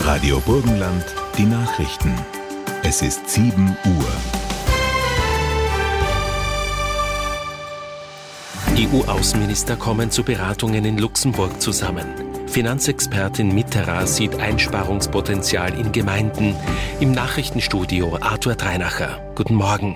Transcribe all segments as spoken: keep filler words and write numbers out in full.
Radio Burgenland, die Nachrichten. Es ist sieben Uhr. E U-Außenminister kommen zu Beratungen in Luxemburg zusammen. Finanzexpertin Mitterrand sieht Einsparungspotenzial in Gemeinden. Im Nachrichtenstudio Arthur Dreinacher. Guten Morgen.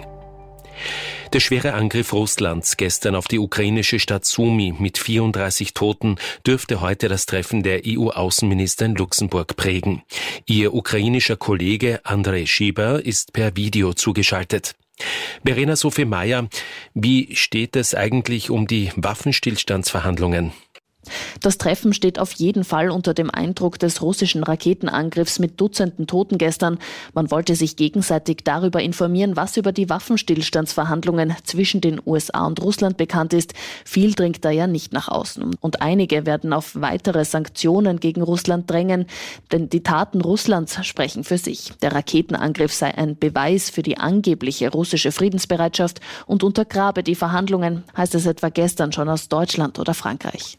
Der schwere Angriff Russlands gestern auf die ukrainische Stadt Sumy mit vierunddreißig Toten dürfte heute das Treffen der E U-Außenminister in Luxemburg prägen. Ihr ukrainischer Kollege Andrej Schieber ist per Video zugeschaltet. Verena Sophie Meyer, wie steht es eigentlich um die Waffenstillstandsverhandlungen? Das Treffen steht auf jeden Fall unter dem Eindruck des russischen Raketenangriffs mit Dutzenden Toten gestern. Man wollte sich gegenseitig darüber informieren, was über die Waffenstillstandsverhandlungen zwischen den U S A und Russland bekannt ist. Viel dringt da ja nicht nach außen. Und einige werden auf weitere Sanktionen gegen Russland drängen. Denn die Taten Russlands sprechen für sich. Der Raketenangriff sei ein Beweis für die angebliche russische Friedensbereitschaft und untergrabe die Verhandlungen, heißt es etwa gestern schon aus Deutschland oder Frankreich.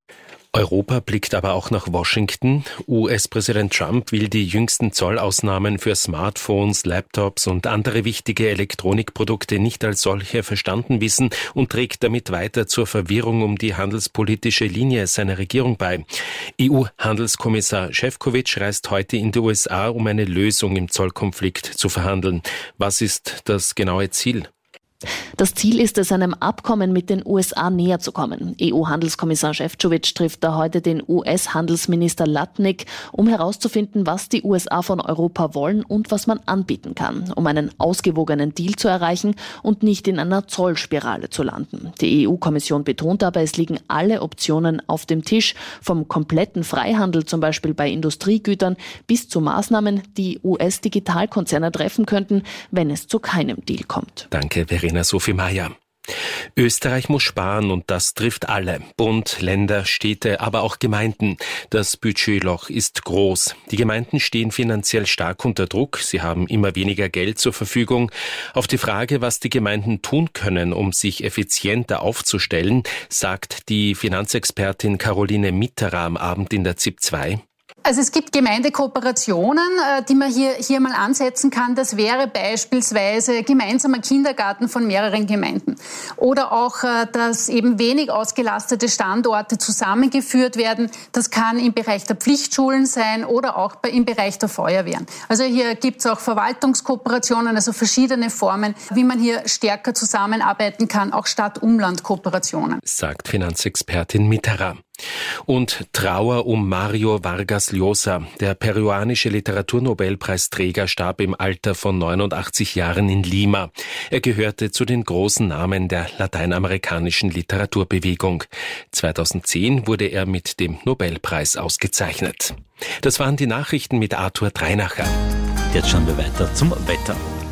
Europa blickt aber auch nach Washington. U S-Präsident Trump will die jüngsten Zollausnahmen für Smartphones, Laptops und andere wichtige Elektronikprodukte nicht als solche verstanden wissen und trägt damit weiter zur Verwirrung um die handelspolitische Linie seiner Regierung bei. E U-Handelskommissar Šefčovič reist heute in die U S A, um eine Lösung im Zollkonflikt zu verhandeln. Was ist das genaue Ziel? Das Ziel ist es, einem Abkommen mit den U S A näher zu kommen. E U-Handelskommissar Šefčovič trifft da heute den U S-Handelsminister Lutnick, um herauszufinden, was die U S A von Europa wollen und was man anbieten kann, um einen ausgewogenen Deal zu erreichen und nicht in einer Zollspirale zu landen. Die E U-Kommission betont aber, es liegen alle Optionen auf dem Tisch, vom kompletten Freihandel zum Beispiel bei Industriegütern bis zu Maßnahmen, die U S-Digitalkonzerne treffen könnten, wenn es zu keinem Deal kommt. Danke, Verena Sophie Meyer. Österreich muss sparen und das trifft alle. Bund, Länder, Städte, aber auch Gemeinden. Das Budgetloch ist groß. Die Gemeinden stehen finanziell stark unter Druck. Sie haben immer weniger Geld zur Verfügung. Auf die Frage, was die Gemeinden tun können, um sich effizienter aufzustellen, sagt die Finanzexpertin Caroline Mitterrand am Abend in der Z I P zwei. Also es gibt Gemeindekooperationen, die man hier, hier mal ansetzen kann. Das wäre beispielsweise gemeinsamer Kindergarten von mehreren Gemeinden. Oder auch, dass eben wenig ausgelastete Standorte zusammengeführt werden. Das kann im Bereich der Pflichtschulen sein oder auch im Bereich der Feuerwehren. Also hier gibt es auch Verwaltungskooperationen, also verschiedene Formen, wie man hier stärker zusammenarbeiten kann, auch Stadt-Umland-Kooperationen. Sagt Finanzexpertin Mitterrand. Und Trauer um Mario Vargas Llosa. Der peruanische Literaturnobelpreisträger starb im Alter von neunundachtzig Jahren in Lima. Er gehörte zu den großen Namen der lateinamerikanischen Literaturbewegung. zweitausendzehn wurde er mit dem Nobelpreis ausgezeichnet. Das waren die Nachrichten mit Arthur Dreinacher. Jetzt schauen wir weiter zum Wetter.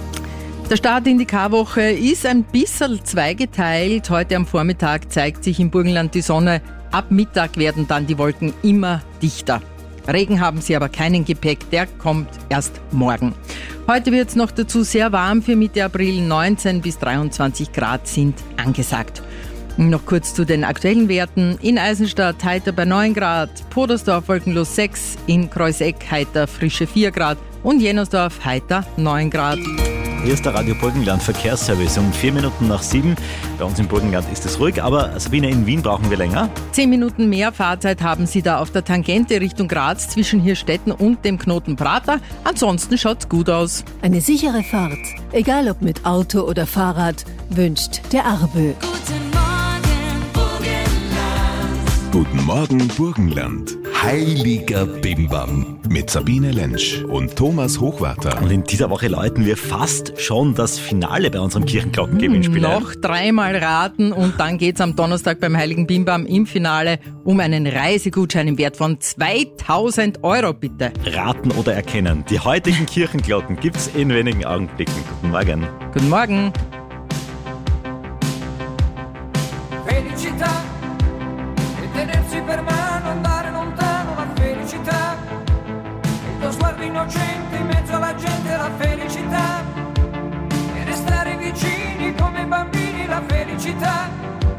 Der Start in die Karwoche ist ein bisschen zweigeteilt. Heute am Vormittag zeigt sich im Burgenland die Sonne. Ab Mittag werden dann die Wolken immer dichter. Regen haben sie aber keinen Gepäck, der kommt erst morgen. Heute wird es noch dazu sehr warm für Mitte April. neunzehn bis dreiundzwanzig Grad sind angesagt. Noch kurz zu den aktuellen Werten. In Eisenstadt heiter bei neun Grad, Podersdorf wolkenlos sechs, in Kreuseck heiter frische vier Grad und Jennersdorf heiter neun Grad. Hier ist der Radio Burgenland Verkehrsservice um vier Minuten nach sieben. Bei uns im Burgenland ist es ruhig, aber Sabine, in Wien brauchen wir länger. Zehn Minuten mehr Fahrzeit haben Sie da auf der Tangente Richtung Graz zwischen Hirstetten und dem Knoten Prater. Ansonsten schaut's gut aus. Eine sichere Fahrt, egal ob mit Auto oder Fahrrad, wünscht der Arbö. Guten Morgen, Burgenland. Guten Morgen, Burgenland. Heiliger Bimbam mit Sabine Lentsch und Thomas Hochwarter. Und in dieser Woche läuten wir fast schon das Finale bei unserem Kirchenglockengewinnspiel. Hm, noch dreimal raten und dann geht's am Donnerstag beim Heiligen Bimbam im Finale um einen Reisegutschein im Wert von zweitausend Euro, bitte. Raten oder erkennen. Die heutigen Kirchenglocken gibt's in wenigen Augenblicken. Guten Morgen. Guten Morgen. Felicità e tenersi per mano, andare lontano, la felicità. Il tuo sguardo innocente in mezzo alla gente, la felicità. E restare vicini come bambini, la felicità.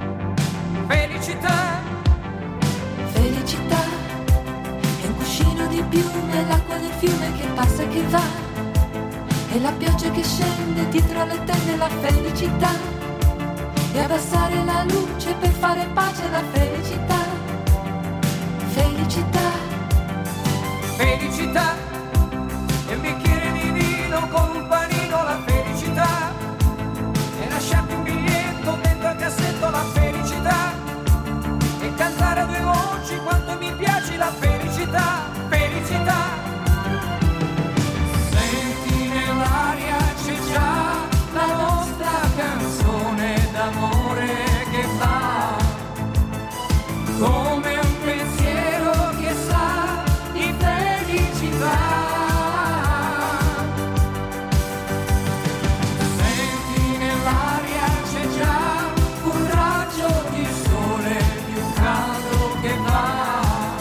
Felicità. Felicità è un cuscino di di più nell'acqua del fiume che passa e che va, e la pioggia che scende dietro le tende, la felicità, e abbassare la luce per fare pace alla felicità. Felicità, felicità, e un bicchiere di vino con un panino, la felicità, e lasciarti un biglietto dentro al cassetto, la felicità, e cantare a due voci quanto mi piace la felicità, felicità. Senti nell'aria c'è già la nostra canzone d'amore che va come un pensiero che sa di felicità. Senti nell'aria c'è già un raggio di sole più caldo che va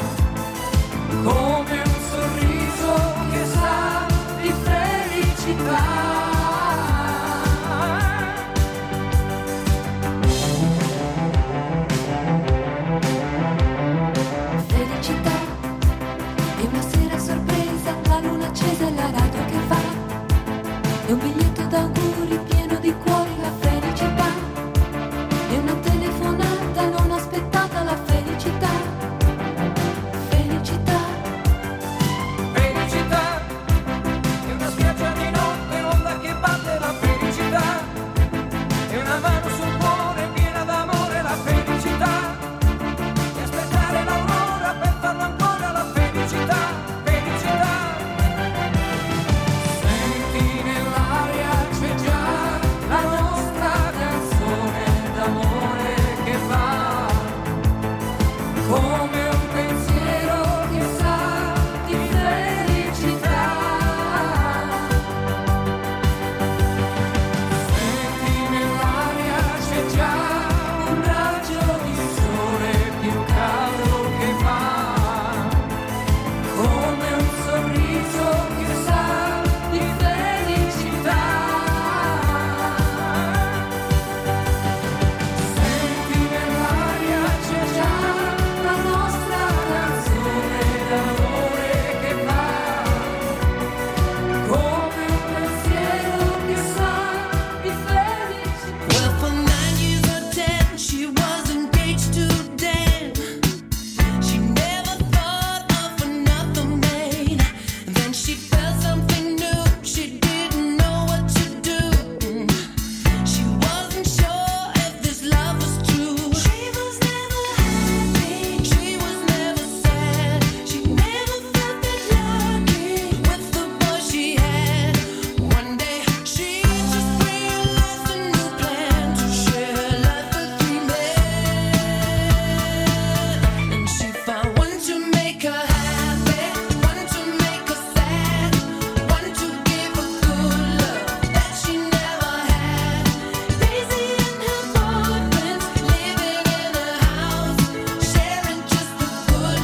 come un sorriso che sa di felicità. E un biglietto d'auguri pieno di cuori, la felicità, e una telefonata non aspettata, la felicità, felicità, felicità, e una spiaggia di notte, l'onda che batte, la felicità, e una mano sul cuore piena d'amore, la felicità, e aspettare l'aurora per farlo ancora, la felicità, felicità. Come un pensiero che sa di felicità. Senti nell'aria c'è già un raggio di sole più caldo che va come un sorriso che sa di felicità. Senti nell'aria c'è già la nostra canzone d'amore che va come un pensiero che sa di felicità. Well, for nine years or ten, she was engaged to Dan. She never thought of another man. Then she felt something new, she didn't know what to do. She wasn't sure if this love was true. She was never happy, she was never sad. She never felt that lucky with the boy she had. One day she just realized a new plan to share life with three men. And she found one to make her happy, one to make her sad, one to give her good love that she never had. Daisy and her boyfriend living in a house, sharing just a good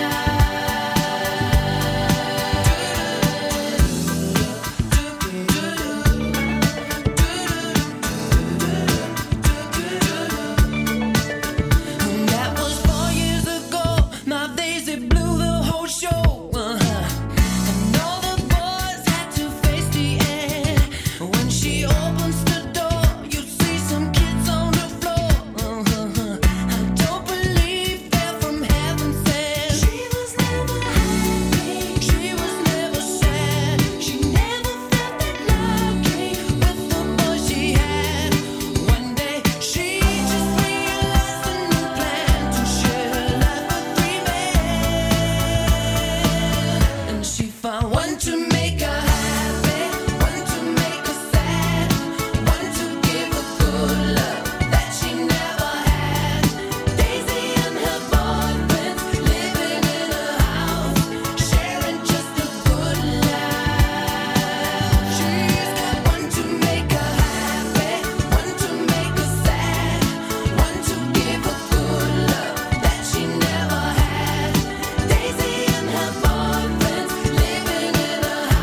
And that was four years ago. Now Daisy blew the whole show. Uh-huh. And all the boys had to face the end. When she opens the door, you see some kids on the floor. Uh-huh. I don't believe they're from heaven sent. She was never happy, she was never sad. She never felt that lucky with the boy she had. One day she just realized a new plan to share life with three men. And she found one to make her happy, one to make her sad, one to give her good love that she never had. Daisy and her boyfriend living in a house, sharing just a good life. She's got one to make her happy, one to make her sad, one to give her good love that she never had. Daisy and her boyfriend living in a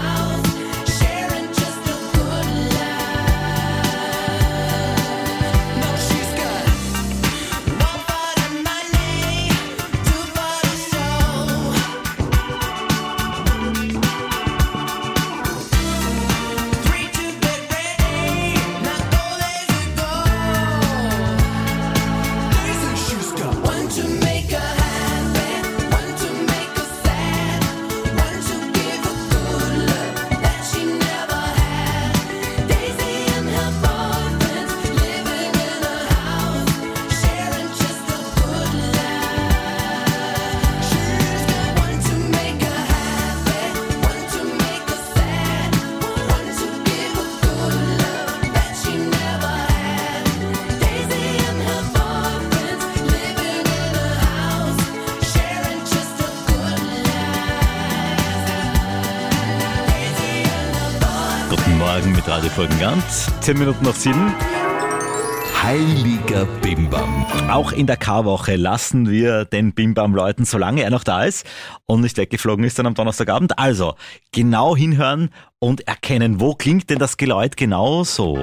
Morgen mit Radio Burgenland. Zehn Minuten nach sieben. Heiliger Bimbam. Auch in der Karwoche lassen wir den Bimbam läuten, solange er noch da ist und nicht weggeflogen ist dann am Donnerstagabend. Also genau hinhören und erkennen, wo klingt denn das Geläut genau so.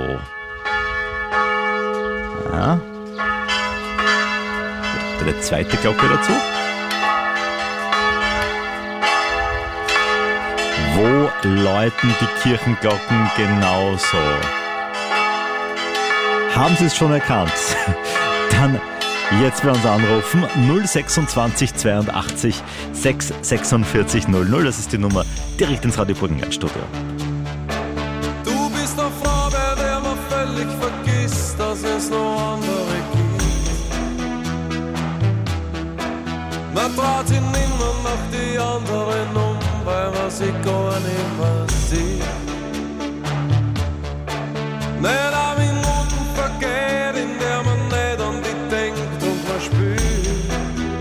Ja. Eine zweite Glocke dazu. Wo läuten die Kirchenglocken genauso? Haben Sie es schon erkannt? Dann jetzt bei uns anrufen. null sechsundzwanzig zweiundachtzig sechs sechsundvierzig null null. Das ist die Nummer direkt ins Radio Burgenland Studio. Du bist eine Frau, bei der man völlig vergisst, dass es noch andere gibt. Man traut sich nimmer nach die anderen um, weil man sie gar nicht mehr sieht. Nicht eine Minute vergeht, in der man nicht an die denkt und man spürt,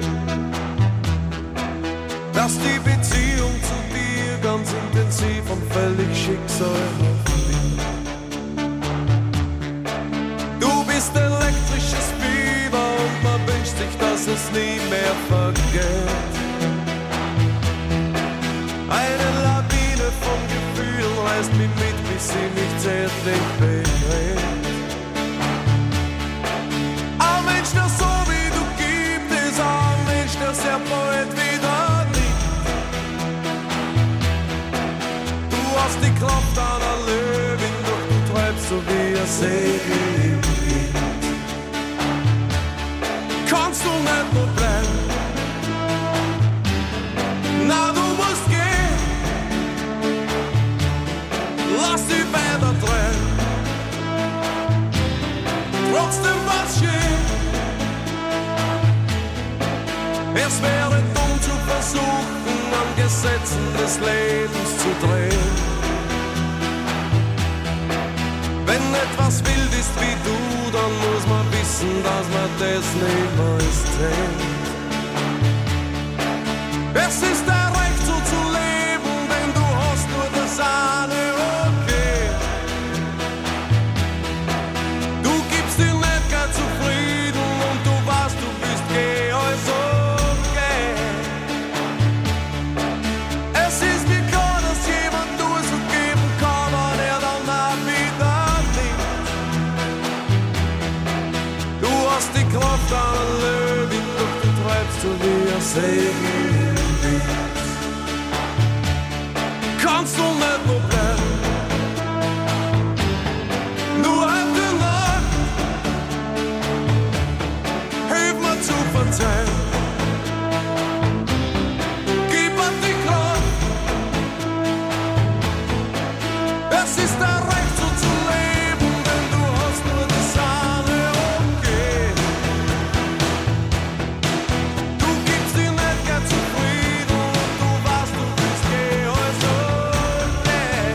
dass die Beziehung zu dir ganz intensiv und völlig schicksalhaft wird. Du bist elektrisches Fieber und man wünscht sich, dass es nie mehr vergeht. Eine Lawine von Gefühlen reißt mich mit, bis sie mich zärtlich berührt. Ein Mensch, der so wie du gibt, ist ein Mensch, der sehr bald wieder liebt. Du hast die Kraft einer Löwin, doch du treibst so wie ein Segel im Wind. Kannst du nicht nur bleiben? Na, du musst gehen. Lass die Bänder drehen. Trotzdem was schön. Es wäre dumm zu versuchen, an Gesetzen des Lebens zu drehen. Wenn etwas wild ist wie du, dann muss man wissen, dass man das niemals trägt. Es ist dein Recht so zu leben, denn du hast nur das eine okay. Du gibst dir nicht gar zufrieden und du weißt, du bist geh, also okay. Es ist mir klar, dass jemand nur so geben kann, und er dann auch wieder nimmt. Du hast die Kraft einer Löwin, doch du treibst so wie ein Segel. Kannst du nicht nur bleiben? Nur heute Nacht, hilf mir zu verzeihen. Gib mir die Kraft. Es ist dein Recht so zu leben, denn du hast nur das eine okay. Du gibst dir nicht gern zufrieden und du weißt, du bist geh, also okay.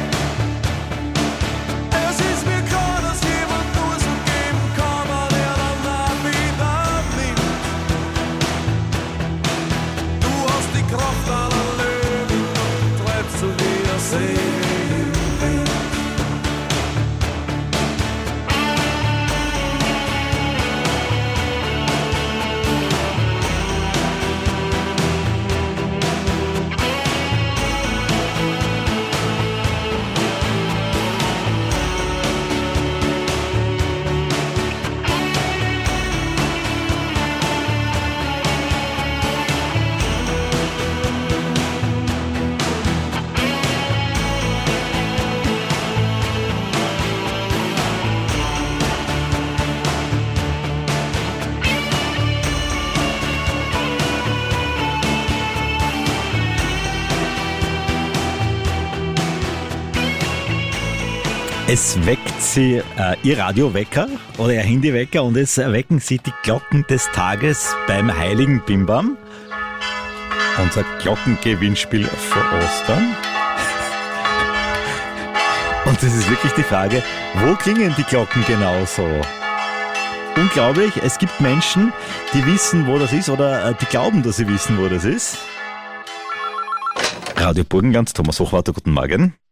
Es ist mir klar, dass jemand nur so geben kann, und er dann auch wieder nimmt. Du hast die Kraft einer Löwin und du treibst so wie ein Segel im Wind. Es weckt Sie äh, Ihr Radiowecker oder Ihr Handywecker und es erwecken Sie die Glocken des Tages beim Heiligen Bimbam. Unser Glockengewinnspiel vor Ostern. Und das ist wirklich die Frage, wo klingen die Glocken genauso? Unglaublich, es gibt Menschen, die wissen, wo das ist oder äh, die glauben, dass sie wissen, wo das ist. Radio Burgenland, Thomas Hochwarter, guten Morgen.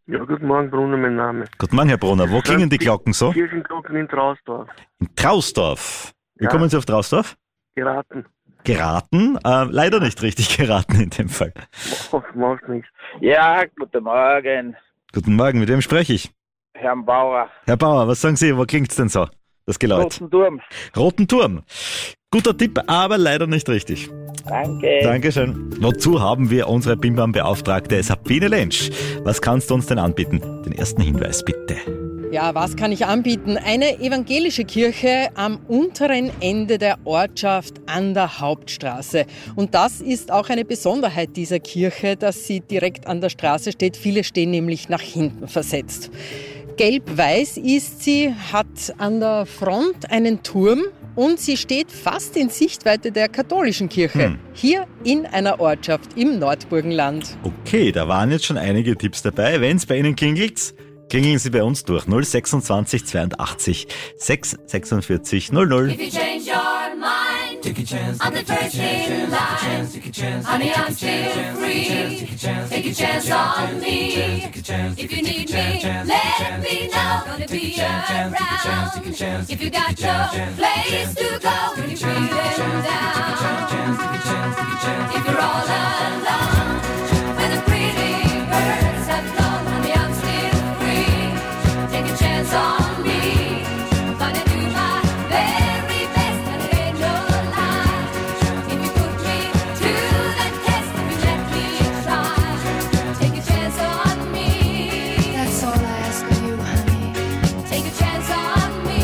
Ja, guten Morgen, Brunner, mein Name. Guten Morgen, Herr Brunner. Wo klingen die Glocken so? Kirchenglocken in Trausdorf. In Trausdorf. Wie Ja. kommen Sie auf Trausdorf? Geraten. Geraten? Äh, leider nicht richtig geraten in dem Fall. Oh, macht nichts. Ja, guten Morgen, Guten Morgen, mit wem spreche ich? Herrn Bauer. Herr Bauer, was sagen Sie, wo klingt's denn so, das Geläut? Roten Turm. Roten Turm. Guter Tipp, aber leider nicht richtig. Danke. Dankeschön. Wozu haben wir unsere Bimbam-Beauftragte Sabine Lentsch? Was kannst du uns denn anbieten? Den ersten Hinweis bitte. Ja, was kann ich anbieten? Eine evangelische Kirche am unteren Ende der Ortschaft an der Hauptstraße. Und das ist auch eine Besonderheit dieser Kirche, dass sie direkt an der Straße steht. Viele stehen nämlich nach hinten versetzt. Gelb-weiß ist sie, hat an der Front einen Turm und sie steht fast in Sichtweite der katholischen Kirche. Hm. Hier in einer Ortschaft im Nordburgenland. Okay, da waren jetzt schon einige Tipps dabei. Wenn's bei Ihnen klingelt, klingeln Sie bei uns durch. null sechsundzwanzig zweiundachtzig sechs sechsundvierzig null null. If you change your mind, take a chance on the first in line. Honey, I'm still free. Take a chance on me. If you need me, let me know. Gonna be around. If you got no place to go, when you're feeling down. If you're all alone, when the pretty birds have flown, honey, I'm still free. Take a chance on me. Gonna do my very best, and it ain't no lie. If you put me to the test, if you let me try, take a chance on me. That's all I ask of you, honey. Take a chance on me.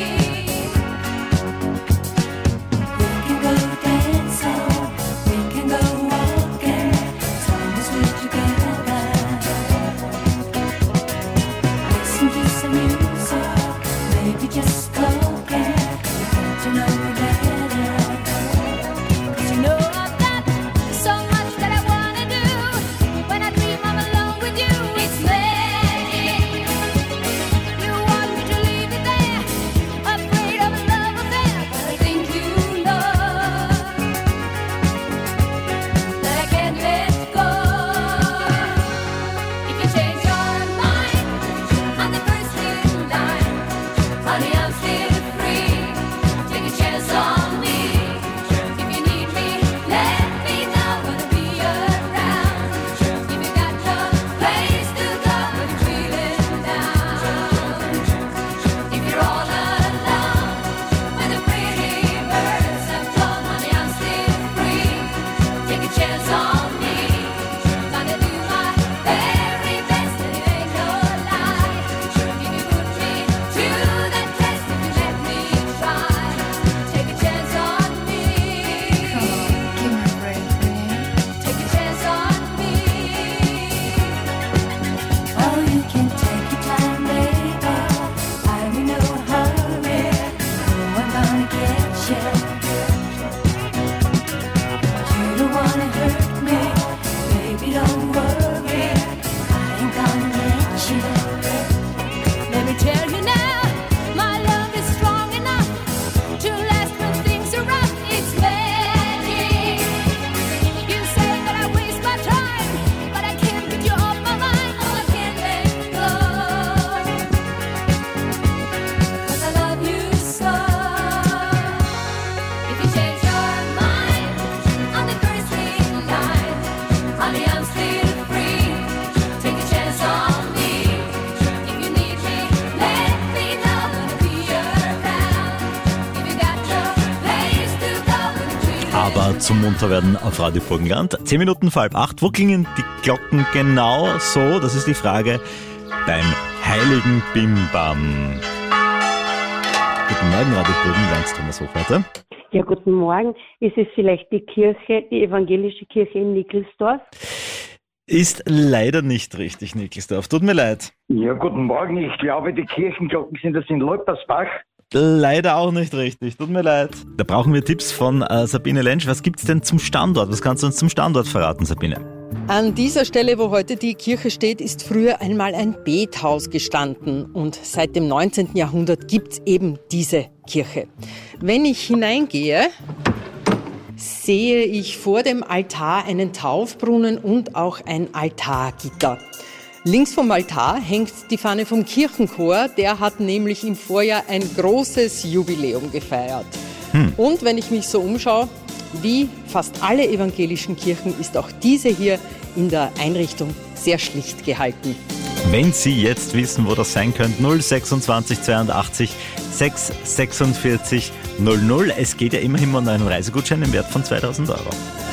We can go dancing, we can go walking, as long as we're together. Listen to some music, maybe just talking, get to know you better. 'Cause you know I've got so much that I wanna do. When I dream I'm alone with you, it's magic. You want me to leave you there, afraid of a love affair, but I think you know that I can't let go. If you change your mind on the first in line, honey, I'm still free. Take a chance on me. If you need me, let me know. Gonna be around. If you got no place to go, when you're feeling down. If you're all alone, when the pretty birds have flown, honey, I'm still free. Take a chance on me. Gonna do my very best, and it ain't no lie. If you put me to the test, if you let me try, take a chance on me. Come on, give me a break, babe. Take a chance on me. Oh, you can take your time, baby. I'm in no hurry. Oh, I'm gonna get you. You don't wanna hurt me, baby, don't worry. I ain't gonna let you. Let me tell you now, my love is strong enough to last when things are rough. It's magic. You say that I waste my time, but I can't get you off my mind. Oh, I can't let go. 'Cause I love you so. If you change your mind on the first in line, honey, I'm still free. Take a chance on me. If you need me, let me know. Gonna be around. If you got no place to go, when you're feeling Aber zum Munterwerden auf Radio Burgenland. Zehn Minuten vor halb acht. Wo klingen die Glocken genau so? Das ist die Frage beim heiligen Bimbam. Guten Morgen, Radio Burgenland, Thomas Hochleiter. Ja, guten Morgen. Ist es vielleicht die Kirche, die evangelische Kirche in Nickelsdorf? Ist leider nicht richtig, Nickelsdorf. Tut mir leid. Ja, guten Morgen. Ich glaube, die Kirchenglocken sind das in Leutersbach. Leider auch nicht richtig. Tut mir leid. Da brauchen wir Tipps von äh, Sabine Lentsch. Was gibt's denn zum Standort? Was kannst du uns zum Standort verraten, Sabine? An dieser Stelle, wo heute die Kirche steht, ist früher einmal ein Bethaus gestanden. Und seit dem neunzehnten Jahrhundert gibt's eben diese Kirche. Wenn ich hineingehe, sehe ich vor dem Altar einen Taufbrunnen und auch ein Altargitter. Links vom Altar hängt die Fahne vom Kirchenchor. Der hat nämlich im Vorjahr ein großes Jubiläum gefeiert. Hm. Und wenn ich mich so umschaue, wie fast alle evangelischen Kirchen ist auch diese hier in der Einrichtung sehr schlicht gehalten. Wenn Sie jetzt wissen, wo das sein könnte, null sechsundzwanzig zweiundachtzig sechs sechsundvierzig null null. Es geht ja immerhin um einen Reisegutschein im Wert von zweitausend Euro.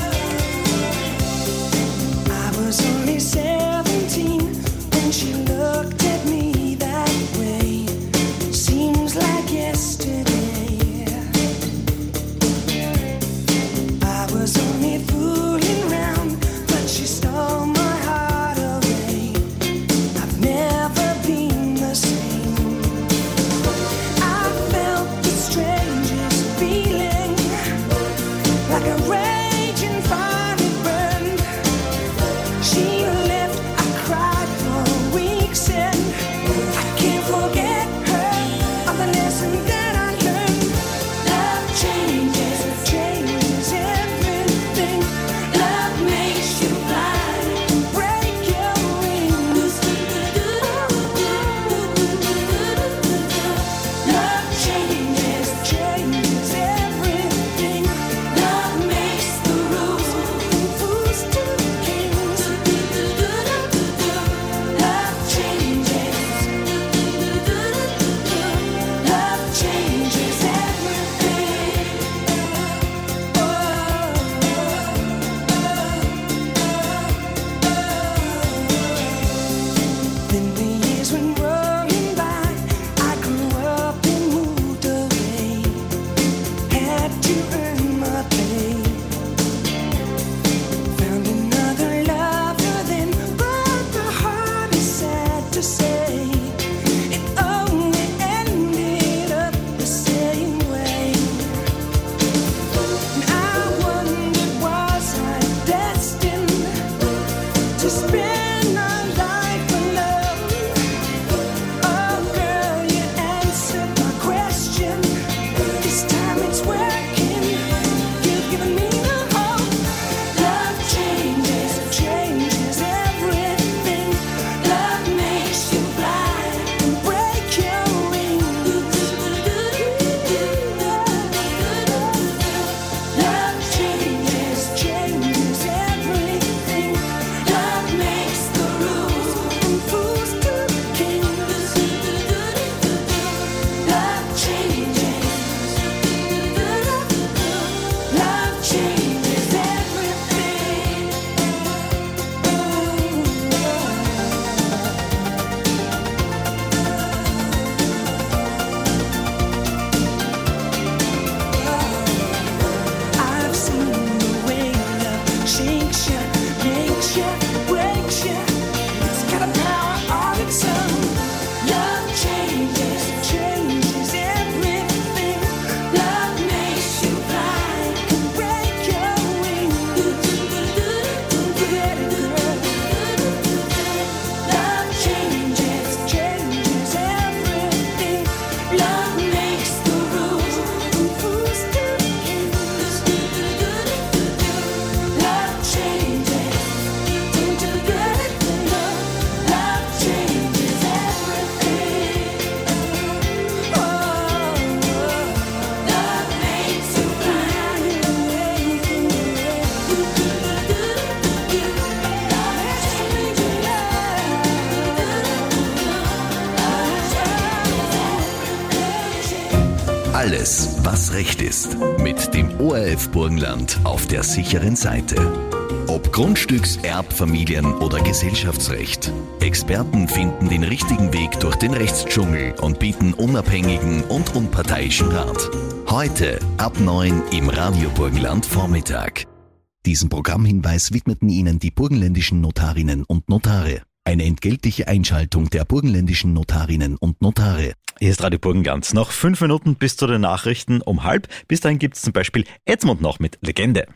Alles, was Recht ist. Mit dem O R F Burgenland auf der sicheren Seite. Ob Grundstücks-, Erbfamilien- oder Gesellschaftsrecht. Experten finden den richtigen Weg durch den Rechtsdschungel und bieten unabhängigen und unparteiischen Rat. Heute ab neun im Radio Burgenland Vormittag. Diesen Programmhinweis widmeten Ihnen die burgenländischen Notarinnen und Notare. Eine entgeltliche Einschaltung der burgenländischen Notarinnen und Notare. Hier ist Radio Burgenland. Noch fünf Minuten bis zu den Nachrichten um halb. Bis dahin gibt es zum Beispiel Edmund noch mit Legende.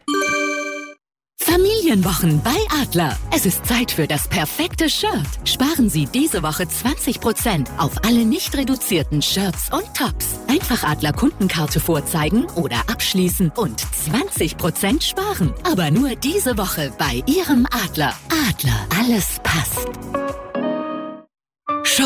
Familienwochen bei Adler. Es ist Zeit für das perfekte Shirt. Sparen Sie diese Woche zwanzig Prozent auf alle nicht reduzierten Shirts und Tops. Einfach Adler Kundenkarte vorzeigen oder abschließen und zwanzig Prozent sparen. Aber nur diese Woche bei Ihrem Adler. Adler, alles passt.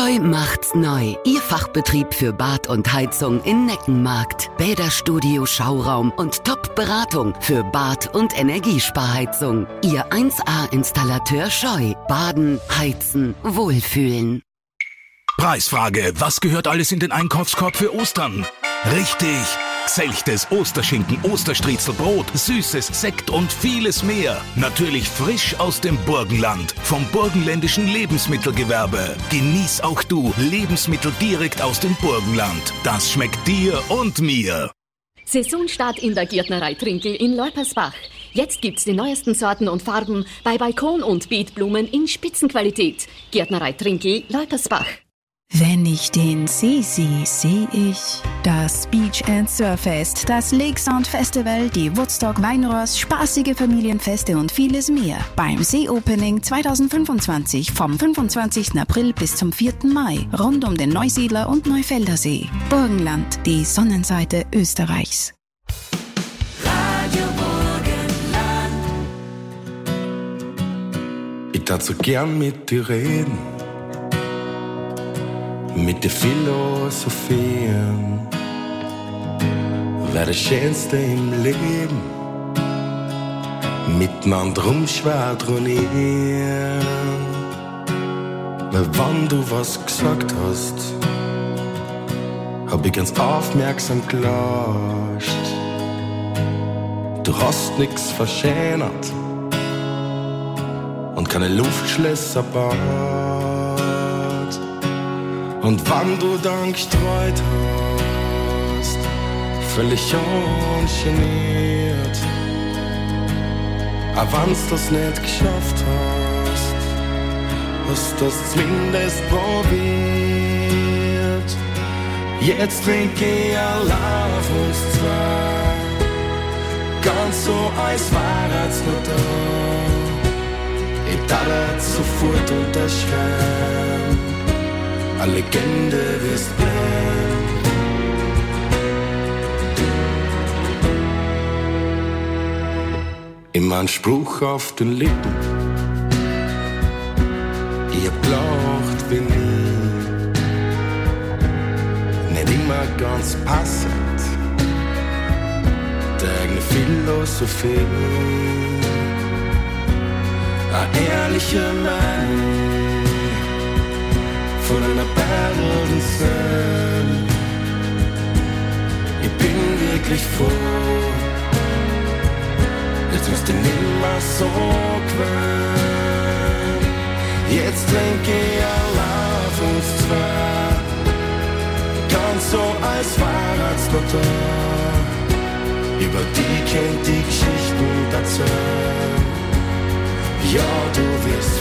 Scheu macht's neu. Ihr Fachbetrieb für Bad und Heizung in Neckenmarkt. Bäderstudio, Schauraum und Top-Beratung für Bad- und Energiesparheizung. Ihr eins A-Installateur Scheu. Baden, heizen, wohlfühlen. Preisfrage, was gehört alles in den Einkaufskorb für Ostern? Richtig, geselchtes Osterschinken, Osterstriezel, Brot, Süßes, Sekt und vieles mehr. Natürlich frisch aus dem Burgenland, vom burgenländischen Lebensmittelgewerbe. Genieß auch du Lebensmittel direkt aus dem Burgenland. Das schmeckt dir und mir. Saisonstart in der Gärtnerei Trinkel in Leupersbach. Jetzt gibt's die neuesten Sorten und Farben bei Balkon- und Beetblumen in Spitzenqualität. Gärtnerei Trinkel, Leupersbach. Wenn ich den See sehe, sehe ich das Beach and Surf Fest, das Lake Sound Festival, die Woodstock Weinross, spaßige Familienfeste und vieles mehr. Beim See-Opening zwanzig fünfundzwanzig vom fünfundzwanzigsten April bis zum vierten Mai rund um den Neusiedler und Neufelder See. Burgenland, die Sonnenseite Österreichs. Radio Burgenland. Ich darf so gern mit dir reden, mit dir philosophieren, wär das Schönste im Leben, miteinander rumschwadronieren. Weil wenn du was gesagt hast, hab ich ganz aufmerksam gelauscht. Du hast nix verschönert und keine Luftschlösser baut. Und wann du dann gestreut hast, völlig ungeniert, auch wenn's das nicht geschafft hast, hast das zumindest probiert. Jetzt trinke ich allein auf uns zwei, ganz so als wär's nur da. Ich darf sofort unterschreiben, eine Legende wirst bleiben. Immer ein Spruch auf den Lippen, ich hab gelacht wie nie. Nicht immer ganz passend, der eigene Philosophie. Eine ehrliche Meinung von einer Perlensen. Ich bin wirklich froh, jetzt wirst du nimmer so gewöhnt. Jetzt trinke ich allein auf uns zwei, ganz so als wär's noch da. Über die kennt die Geschichten erzählen. Ja, du wirst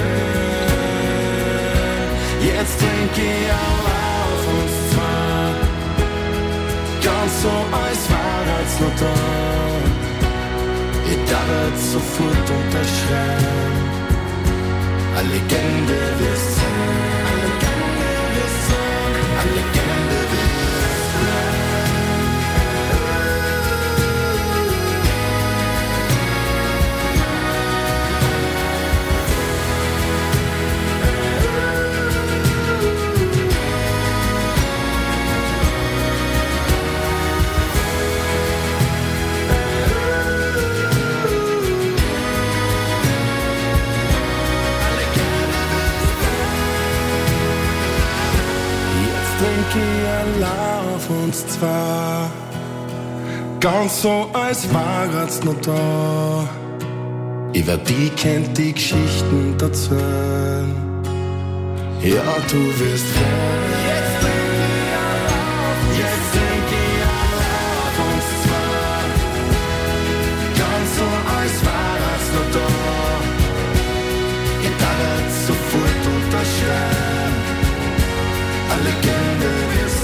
fehlen. Jetzt trinke ich allein auf uns zwei, ganz so als wär's noch da. Ich darf sofort unterschreiben, eine Legende wirst sein, eine Legende wirst sein, eine Legende wirst bleiben. Auf uns zwei, ganz so als wär's noch da. Über die kennt die Geschichten erzählen. Ja, du wirst froh. Jetzt denk ich auf, jetzt denk ich auf uns zwei, ganz so als wär's noch da. Ich darf sofort unterschreiben, eine Legende wirst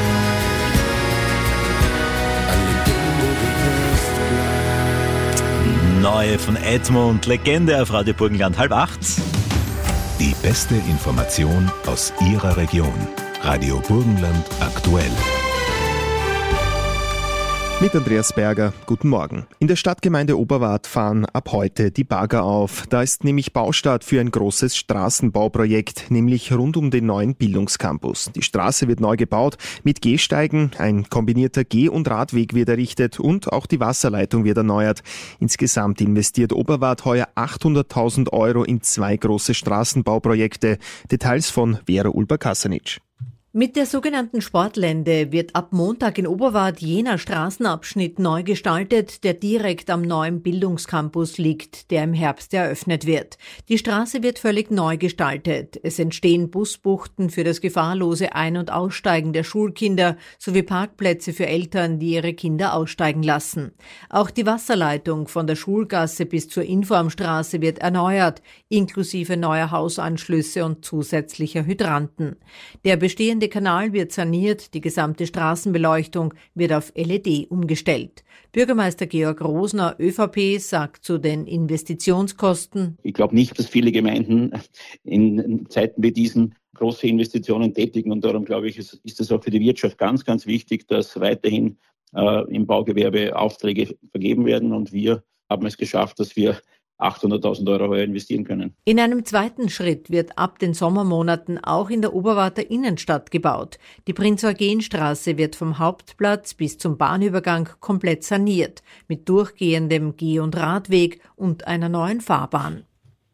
Neue von Edmund, Legende auf Radio Burgenland, halb acht. Die beste Information aus Ihrer Region. Radio Burgenland aktuell. Mit Andreas Berger, guten Morgen. In der Stadtgemeinde Oberwart fahren ab heute die Bagger auf. Da ist nämlich Baustart für ein großes Straßenbauprojekt, nämlich rund um den neuen Bildungscampus. Die Straße wird neu gebaut mit Gehsteigen, ein kombinierter Geh- und Radweg wird errichtet und auch die Wasserleitung wird erneuert. Insgesamt investiert Oberwart heuer achthunderttausend Euro in zwei große Straßenbauprojekte. Details von Vera Ulber-Kasanic. Mit der sogenannten Sportlände wird ab Montag in Oberwart jener Straßenabschnitt neu gestaltet, der direkt am neuen Bildungscampus liegt, der im Herbst eröffnet wird. Die Straße wird völlig neu gestaltet. Es entstehen Busbuchten für das gefahrlose Ein- und Aussteigen der Schulkinder sowie Parkplätze für Eltern, die ihre Kinder aussteigen lassen. Auch die Wasserleitung von der Schulgasse bis zur Informstraße wird erneuert, inklusive neuer Hausanschlüsse und zusätzlicher Hydranten. Der bestehende Der Kanal wird saniert, die gesamte Straßenbeleuchtung wird auf L E D umgestellt. Bürgermeister Georg Rosner, ÖVP, sagt zu den Investitionskosten: Ich glaube nicht, dass viele Gemeinden in Zeiten wie diesen große Investitionen tätigen und darum glaube ich, ist es auch für die Wirtschaft ganz, ganz wichtig, dass weiterhin äh, im Baugewerbe Aufträge vergeben werden und wir haben es geschafft, dass wir achthunderttausend Euro heuer investieren können. In einem zweiten Schritt wird ab den Sommermonaten auch in der Oberwarter Innenstadt gebaut. Die Prinz-Eugen-Straße wird vom Hauptplatz bis zum Bahnübergang komplett saniert, mit durchgehendem Geh- und Radweg und einer neuen Fahrbahn.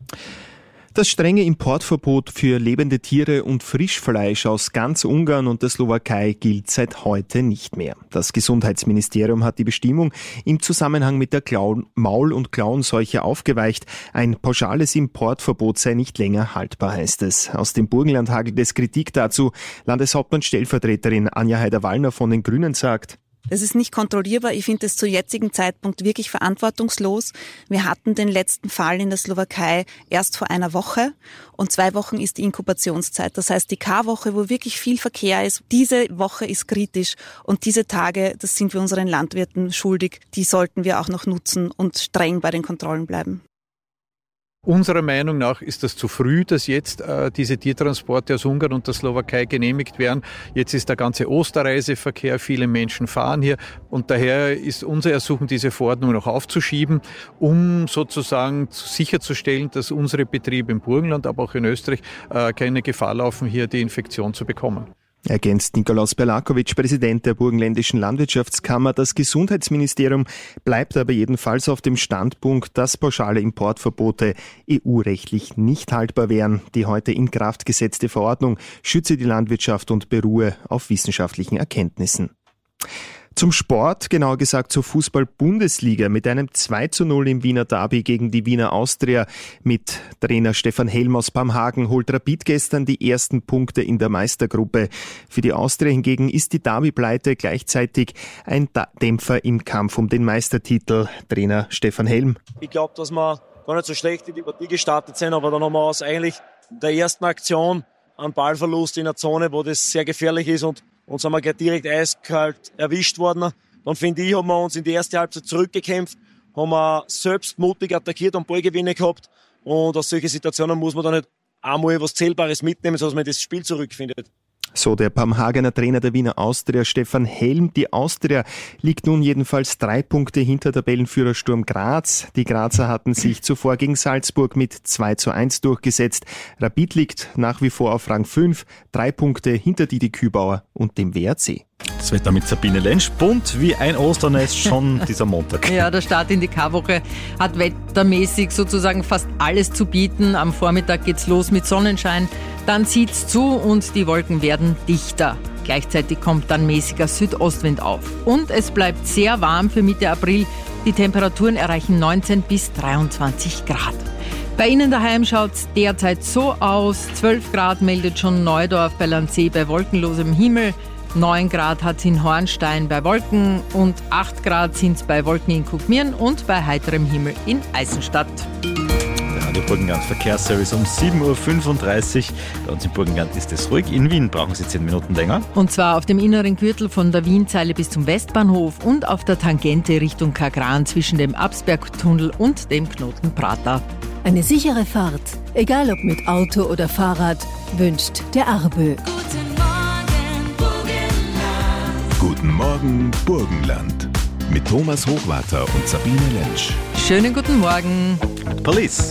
Das strenge Importverbot für lebende Tiere und Frischfleisch aus ganz Ungarn und der Slowakei gilt seit heute nicht mehr. Das Gesundheitsministerium hat die Bestimmung im Zusammenhang mit der Klauen- Maul- und Klauenseuche aufgeweicht. Ein pauschales Importverbot sei nicht länger haltbar, heißt es. Aus dem Burgenland hagelt es Kritik dazu. Landeshauptmann-Stellvertreterin Anja Heider-Wallner von den Grünen sagt: Das ist nicht kontrollierbar. Ich finde es zu jetzigen Zeitpunkt wirklich verantwortungslos. Wir hatten den letzten Fall in der Slowakei erst vor einer Woche und zwei Wochen ist die Inkubationszeit. Das heißt, die Karwoche, wo wirklich viel Verkehr ist, diese Woche ist kritisch und diese Tage, das sind wir unseren Landwirten schuldig, die sollten wir auch noch nutzen und streng bei den Kontrollen bleiben. Unserer Meinung nach ist das zu früh, dass jetzt äh, diese Tiertransporte aus Ungarn und der Slowakei genehmigt werden. Jetzt ist der ganze Osterreiseverkehr, viele Menschen fahren hier und daher ist unser Ersuchen, diese Verordnung noch aufzuschieben, um sozusagen sicherzustellen, dass unsere Betriebe im Burgenland, aber auch in Österreich äh, keine Gefahr laufen, hier die Infektion zu bekommen. Ergänzt Nikolaus Berlakovic, Präsident der Burgenländischen Landwirtschaftskammer. Das Gesundheitsministerium bleibt aber jedenfalls auf dem Standpunkt, dass pauschale Importverbote E U-rechtlich nicht haltbar wären. Die heute in Kraft gesetzte Verordnung schütze die Landwirtschaft und beruhe auf wissenschaftlichen Erkenntnissen. Zum Sport, genauer gesagt zur Fußball-Bundesliga. Mit einem zwei zu null im Wiener Derby gegen die Wiener Austria mit Trainer Stefan Helm aus Pamhagen holt Rapid gestern die ersten Punkte in der Meistergruppe. Für die Austria hingegen ist die Derby-Pleite gleichzeitig ein Dämpfer im Kampf um den Meistertitel. Trainer Stefan Helm: Ich glaube, dass wir gar nicht so schlecht in die Partie gestartet sind, aber dann haben wir aus eigentlich der ersten Aktion einen Ballverlust in der Zone, wo das sehr gefährlich ist und Und sind wir gleich direkt eiskalt erwischt worden. Dann finde ich, haben wir uns in die erste Halbzeit zurückgekämpft, haben wir selbstmutig attackiert und Ballgewinne gehabt. Und aus solchen Situationen muss man dann nicht einmal was Zählbares mitnehmen, sodass man das Spiel zurückfindet. So der Pamhagener Trainer der Wiener Austria, Stefan Helm. Die Austria liegt nun jedenfalls drei Punkte hinter Tabellenführer Sturm Graz. Die Grazer hatten sich zuvor gegen Salzburg mit zwei zu eins durchgesetzt. Rapid liegt nach wie vor auf Rang fünf, drei Punkte hinter Didi Kübauer und dem W R C. Das Wetter mit Sabine Lensch. Bunt wie ein Osternest schon dieser Montag. Ja, der Start in die Karwoche hat wettermäßig sozusagen fast alles zu bieten. Am Vormittag geht's los mit Sonnenschein, dann zieht's zu und die Wolken werden dichter. Gleichzeitig kommt dann mäßiger Südostwind auf. Und es bleibt sehr warm für Mitte April. Die Temperaturen erreichen neunzehn bis dreiundzwanzig Grad. Bei Ihnen daheim schaut's derzeit so aus. zwölf Grad meldet schon Neudorf bei Landsee bei wolkenlosem Himmel. neun Grad hat es in Hornstein bei Wolken und acht Grad sind es bei Wolken in Kuckmirn und bei heiterem Himmel in Eisenstadt. Der Radio Burgenland Verkehrsservice um sieben Uhr fünfunddreißig. Bei uns im Burgenland ist es ruhig. In Wien brauchen Sie zehn Minuten länger. Und zwar auf dem inneren Gürtel von der Wienzeile bis zum Westbahnhof und auf der Tangente Richtung Kagran zwischen dem Absbergtunnel und dem Knoten Prater. Eine sichere Fahrt, egal ob mit Auto oder Fahrrad, wünscht der Arbö. Guten Morgen, Burgenland. mit Thomas Hochwarter und Sabine Lentsch. Schönen guten Morgen. Police.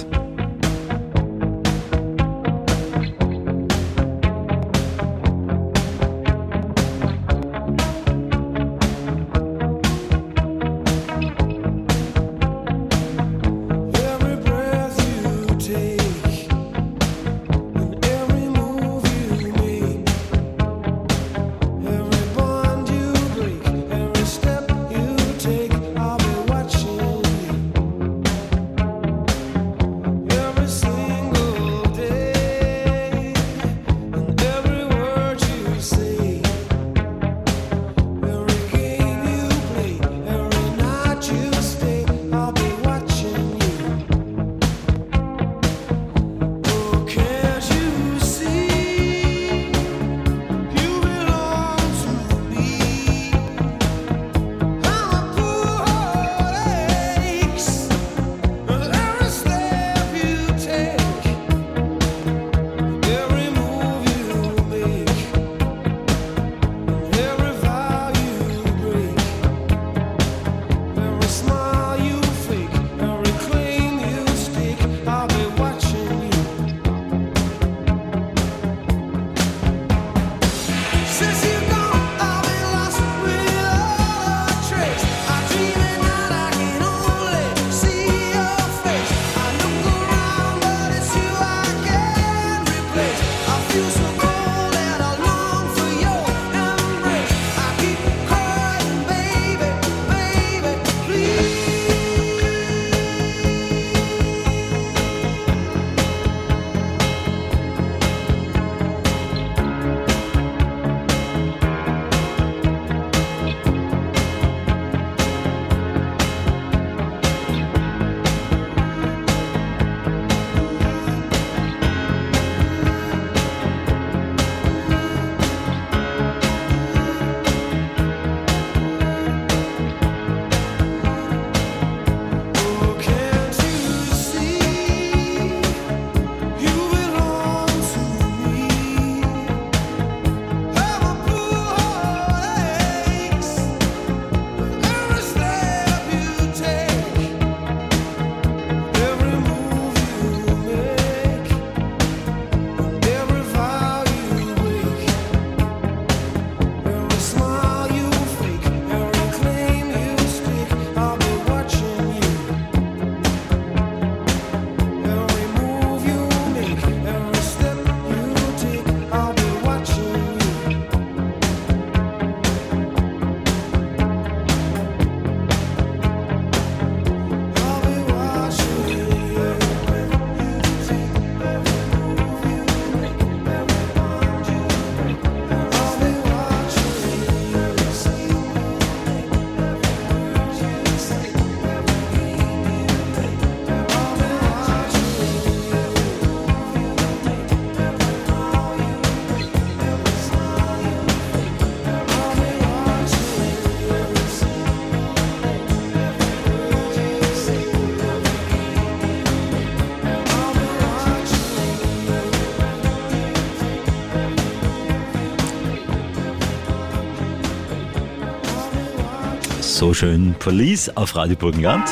So schön. Police auf Radio Burgenland.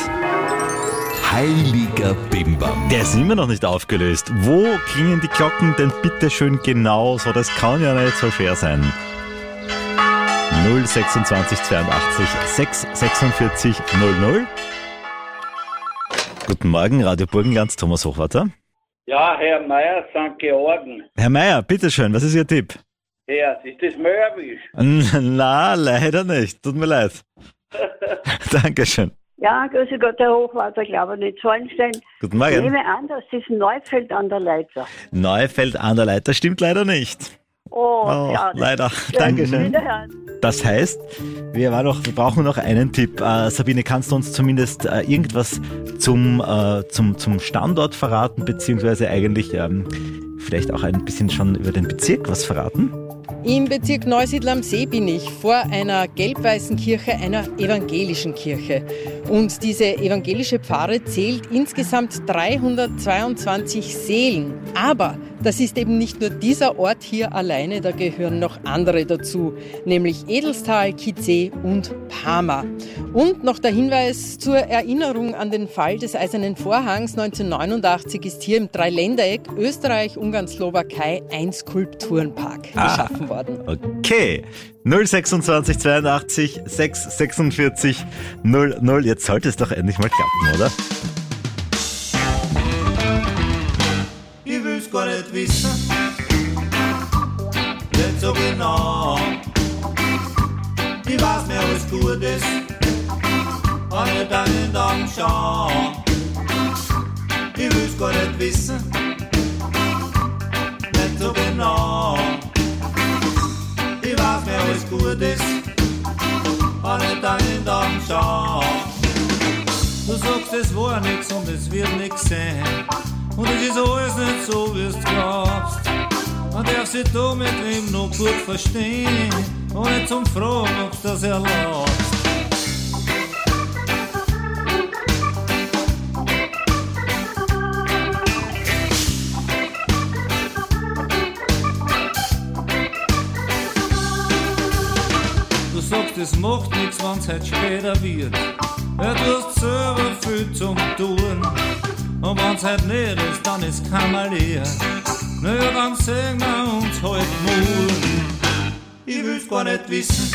Heiliger Bimbam. Der ist immer noch nicht aufgelöst. Wo klingen die Glocken denn bitte schön genau so? Das kann ja nicht so schwer sein. null sechsundzwanzig zweiundachtzig sechs sechsundvierzig null null. Guten Morgen, Radio Burgenland, Thomas Hochwarter. Ja, Herr Meier, Sankt Georgen. Herr Meier, bitteschön, was ist Ihr Tipp? Herr, ist das Mörbisch? Na, leider nicht. Tut mir leid. Dankeschön. Ja, grüße Gott, Herr Hochwarter, glaube nicht Zollnstein. Guten Morgen. Ich nehme an, dass das Neufeld an der Leiter. Neufeld an der Leiter stimmt leider nicht. Oh, Oh, schade. leider. Ja, Dankeschön. wiederhören. Das heißt, wir, waren noch, wir brauchen noch einen Tipp. Äh, Sabine, kannst du uns zumindest äh, irgendwas zum, äh, zum, zum Standort verraten, beziehungsweise eigentlich ähm, vielleicht auch ein bisschen schon über den Bezirk was verraten? Im Bezirk Neusiedl am See bin ich, vor einer gelb-weißen Kirche, einer evangelischen Kirche. Und diese evangelische Pfarre zählt insgesamt dreihundertzweiundzwanzig Seelen. Aber das ist eben nicht nur dieser Ort hier alleine, da gehören noch andere dazu, nämlich Edelstal, Kitzee und Parma. Und noch der Hinweis zur Erinnerung an den Fall des Eisernen Vorhangs. neunzehnhundertneunundachtzig ist hier im Dreiländereck Österreich, Ungarn, Slowakei ein Skulpturenpark Ah. geschaffen worden. Okay. null sechsundzwanzig zweiundachtzig sechs sechsundvierzig null null. Jetzt sollte es doch endlich mal klappen, oder? Ich will's gar nicht wissen, nicht so genau. Ich weiß mir alles Gutes, aber nicht deinen Daumen schauen. Ich will's gar nicht wissen, nicht so genau. Ich weiß mir alles Gutes, aber nicht deinen Daumen schauen. Du sagst, es war nix und es wird nix sein. Und es ist alles nicht so, wie du glaubst. Man darf sich da mit ihm noch gut verstehen, ohne zum Fragen, ob's das erlaubst. Du sagst, es macht nichts, wenn's halt später wird. Ja, du hast selber viel zum Tun. Und wenn's halt nicht ist, dann ist keiner leer. Naja, dann sehen wir uns halt morgen. Ich will's gar nicht wissen,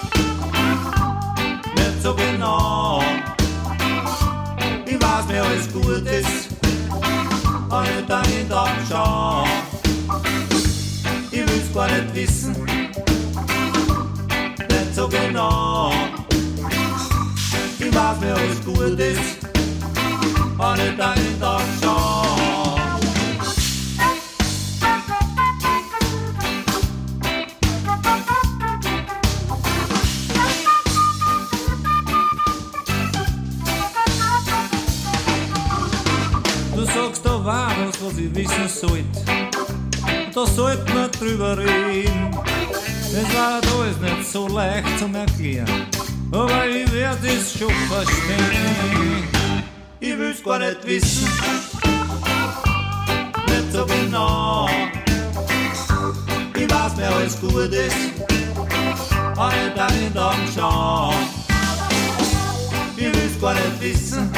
nicht so genau. Ich weiß mir alles gut ist, aber nicht dahinter anschauen. Ich will's gar nicht wissen, nicht so genau. Ich weiß mir alles gut ist, aber nicht dahinter anschauen. Du sagst, da war was, was ich wissen sollte. Da sollte man drüber reden. Es war halt alles nicht so leicht zum Erklären, aber ich werd es schon verstehen. Ich will's gar nicht wissen, nicht so genau. Ich weiß mir alles gut ist, aber nicht dahinter anschauen. Ich will's gar nicht wissen,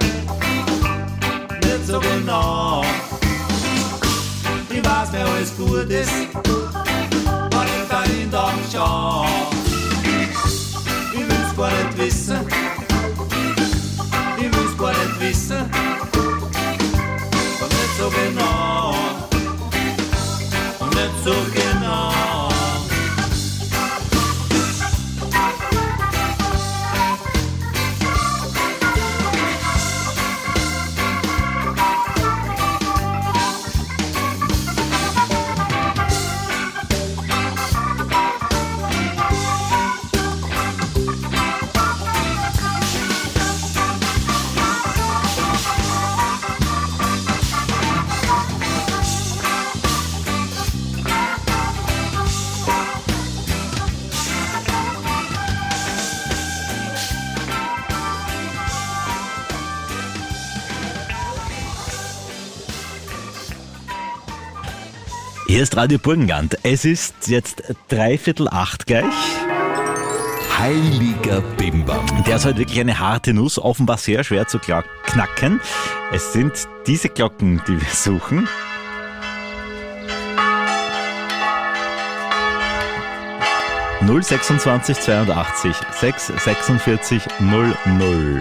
nicht so genau. Ich weiß mir alles gut ist, aber nicht dahinter anschauen. Ich will's gar nicht wissen, ich will's gar nicht wissen, aber nicht so genau, nicht so genau. Hier ist Radio Burgenland. Es ist jetzt dreiviertel acht gleich. Heiliger Bimbam. Der ist halt wirklich eine harte Nuss, offenbar sehr schwer zu knacken. Es sind diese Glocken, die wir suchen. null sechsundzwanzig zweiundachtzig sechs sechsundvierzig null null.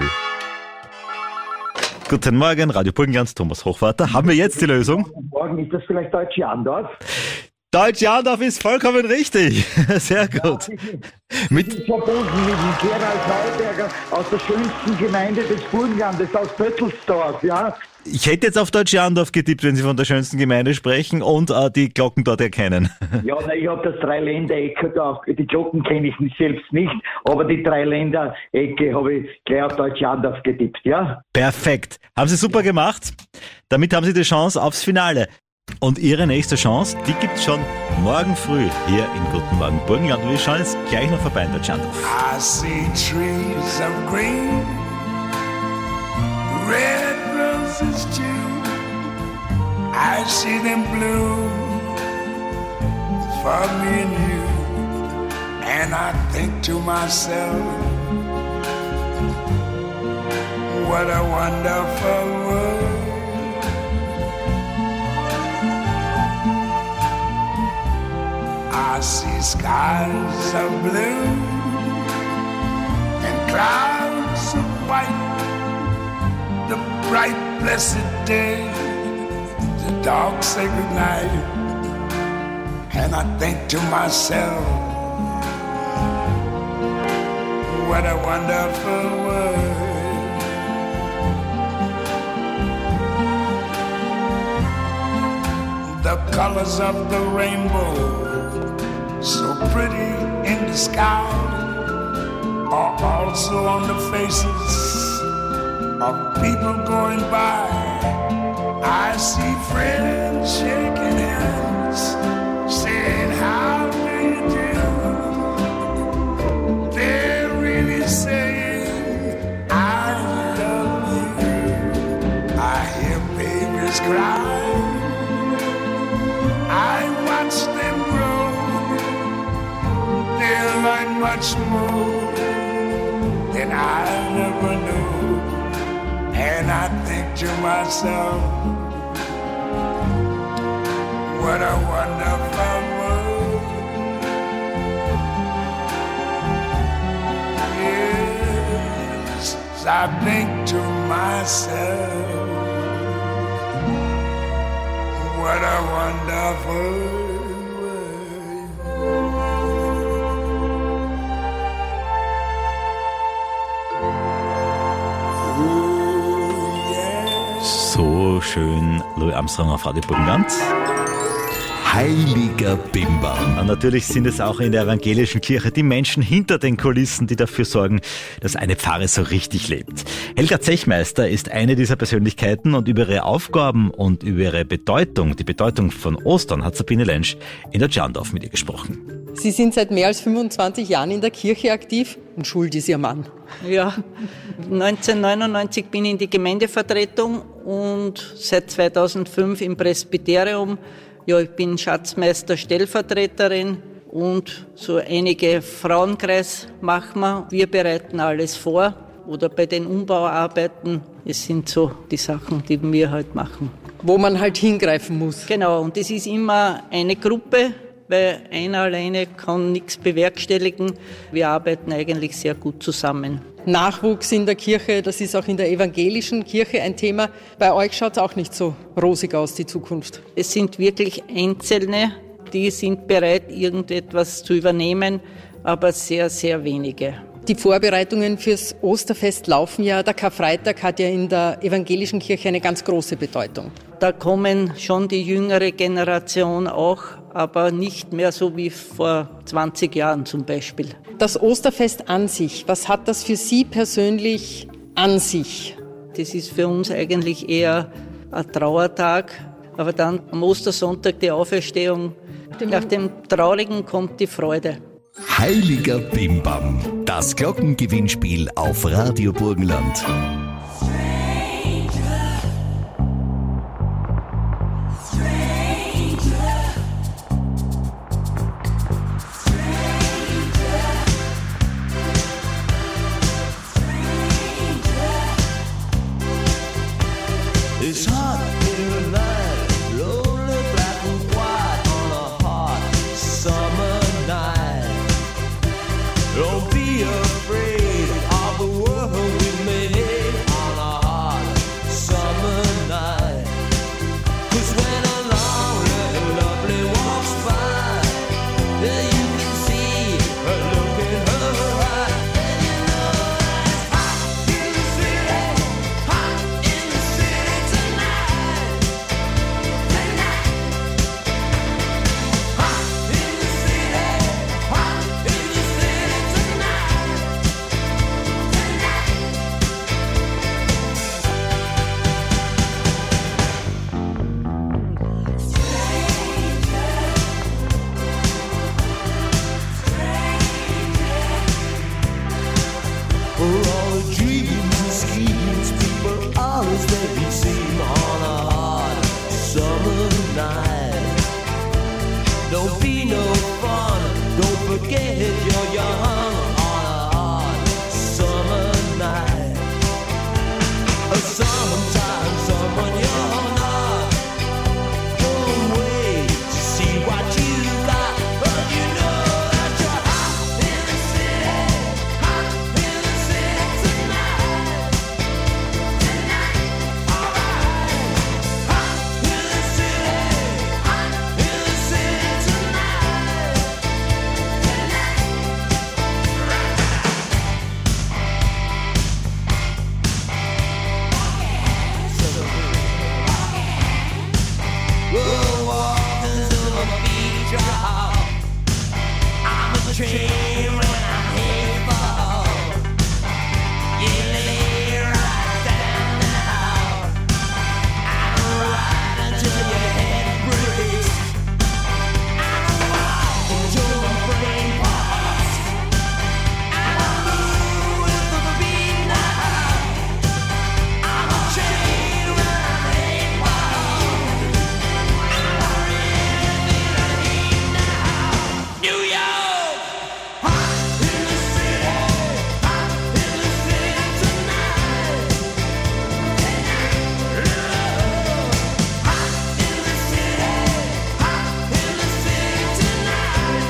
Guten Morgen, Radio Burgenland, Thomas Hochwarter. Haben wir jetzt die Lösung? Guten Morgen, ist das vielleicht Deutsch Jandorf? Deutsch Jandorf ist vollkommen richtig. Sehr gut. Mit verbunden mit dem Gerald Neuberger aus der schönsten Gemeinde des Burgenlandes, aus Böttelsdorf, ja. Ich hätte jetzt auf Deutsch Jandorf getippt, wenn Sie von der schönsten Gemeinde sprechen und äh, die Glocken dort erkennen. Ja, na, ich habe das Dreiländerecke da. Die Glocken kenne ich nicht, selbst nicht, aber die Dreiländerecke habe ich gleich auf Deutsch Jandorf getippt, ja. Perfekt. Haben Sie super gemacht. Damit haben Sie die Chance aufs Finale. Und Ihre nächste Chance, die gibt's schon morgen früh hier in Guten Morgen Burgenland. Und wir schauen jetzt gleich noch vorbei in Deutsch Jandorf. I see trees of green, red roses too. I see them bloom for me and you, and I think to myself, what a wonderful world. I see skies of blue and clouds of white, the bright blessed day, the dark sacred night, and I think to myself, what a wonderful world. The colors of the rainbow, so pretty in the sky, are also on the faces of people going by. I see friends shaking hands, saying how do you do. They're really saying I love you. I hear babies cry, I watch them grow. They'll learn much more than I never knew. And I think to myself, what a wonderful world. Yes, I think to myself, what a wonderful world. So schön, Louis Armstrong auf Radio Burgenland. Heiliger Bimbam. Und natürlich sind es auch in der evangelischen Kirche die Menschen hinter den Kulissen, die dafür sorgen, dass eine Pfarre so richtig lebt. Helga Zechmeister ist eine dieser Persönlichkeiten und über ihre Aufgaben und über ihre Bedeutung, die Bedeutung von Ostern, hat Sabine Lensch in der Tschandorf mit ihr gesprochen. Sie sind seit mehr als fünfundzwanzig Jahren in der Kirche aktiv und schuld ist Ihr Mann. Ja, neunzehnhundertneunundneunzig bin ich in die Gemeindevertretung und seit zweitausendfünf im Presbyterium. Ja, ich bin Schatzmeister, Stellvertreterin und so einige Frauenkreis machen wir. Wir bereiten alles vor oder bei den Umbauarbeiten. Es sind so die Sachen, die wir halt machen. Wo man halt hingreifen muss. Genau, und das ist immer eine Gruppe, weil einer alleine kann nichts bewerkstelligen. Wir arbeiten eigentlich sehr gut zusammen. Nachwuchs in der Kirche, das ist auch in der evangelischen Kirche ein Thema. Bei euch schaut es auch nicht so rosig aus, die Zukunft. Es sind wirklich Einzelne, die sind bereit, irgendetwas zu übernehmen, aber sehr, sehr wenige. Die Vorbereitungen fürs Osterfest laufen ja. Der Karfreitag hat ja in der evangelischen Kirche eine ganz große Bedeutung. Da kommen schon die jüngere Generation auch, aber nicht mehr so wie vor zwanzig Jahren zum Beispiel. Das Osterfest an sich, was hat das für Sie persönlich an sich? Das ist für uns eigentlich eher ein Trauertag, aber dann am Ostersonntag die Auferstehung. Nach dem Traurigen kommt die Freude. Heiliger Bimbam, das Glockengewinnspiel auf Radio Burgenland. It's hot in the night, lonely black and white on a hot summer night. Don't be afraid of the world we made. don't be no fun. Don't forget you're young on a hot summer night. Sometimes someone you're not won't wait to see what you got, but you know that you're hot in the city, hot in the city tonight, tonight, alright. Hot in the city, hot in the city tonight, tonight, we'll walk until my feet drop. I'm a train when I'm headed for home. You lay right down now. I'm ride until your head breaks. I'm walk until my brain pops. I'm moving with the beat now. I'm a train when I'm headed for home. New York, hot in the city, hot in the city tonight, tonight, love, hot in the city, hot in the city tonight,